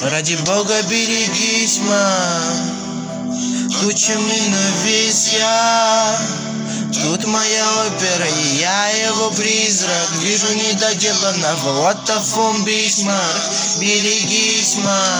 Ради Бога берегись, тучами навис я. Тут моя опера, и я его призрак. Вижу недоделанного, what the fuck, Бисмарк. Берегись,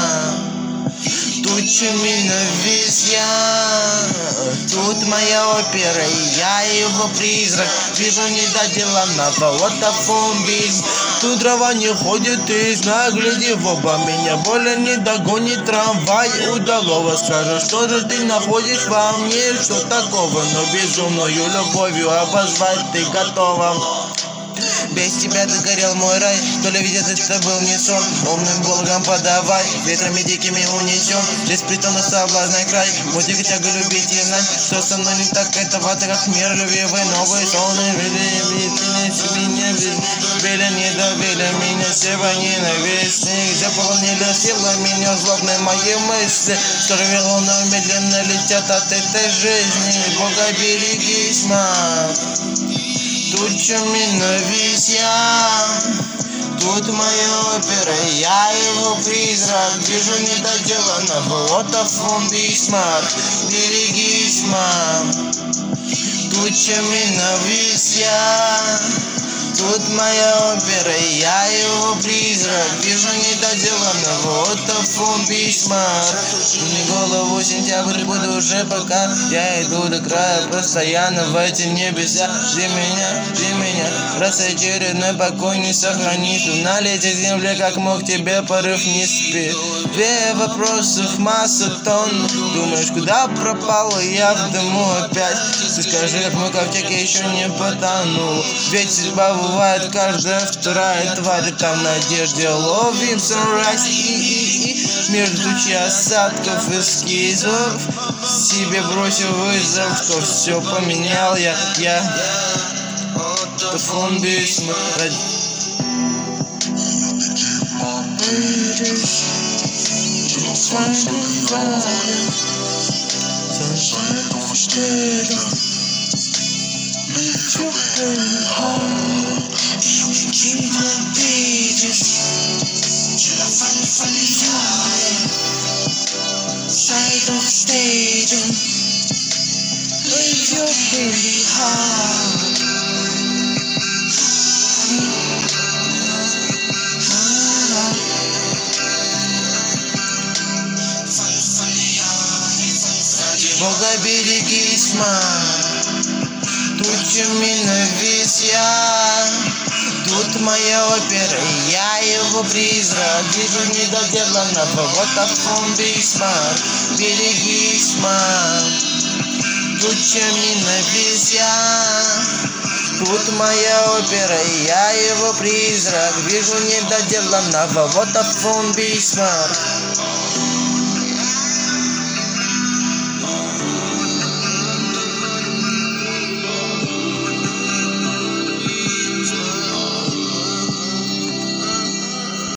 тучами навис я. Тут моя опера, и я его призрак. Вижу недоделанного, what the fuck, Бисмарк. Тут дрова не ходит, и знаю, гляди в оба. Меня более не догонит трамвай удалого. Скажешь, что же ты находишь во мне, что такого? Но безумную любовью обозвать ты готова. Без тебя догорел мой рай, то ли видят, это был не сон. Умным Богом подавай, ветрами дикими унесем. Без притона соблазна край, музыка тяга любить и знать. Что со мной не так, это вода, как мир любивый. Новый солнце, били, не добили меня, себя ненавистных. Заполнили силы меня злобные мои мысли. Сорви луной медленно летят от этой жизни. Бога берегись, тучами навис я. Тут моя опера, я его призрак. Вижу недоделанного, what the fuck, Бисмарк. Берегись, тучами навис я. Тут моя опера, я его призрак. Вижу недоделанного, what the fuck, Бисмарк. Мне голову сентябрь, буду уже пока я иду до края, постоянно в эти небеса. Жди меня, раз очередной покой не сохранит. На летит земле, как мог тебе порыв не спит. Две вопросов, масса тонн. Думаешь, куда пропала я в дыму опять? Ты скажи, как мой ковчег еще не потонул. Ведь судьба бывает каждая вторая тварь. Там в надежде ловим sunrise. Между тучи осадков эскизов себе бросил вызов, что все поменял я. Фон Бисмарк. Side of staging, leave your baby heart. Бога берегись, тучами навис я. Тут моя опера, я его призрак. Вижу недоделанного, вот the Бисмарк. Берегись, тучами навис я. Тут моя опера, я его призрак. Вижу недоделанного, вот the Бисмарк.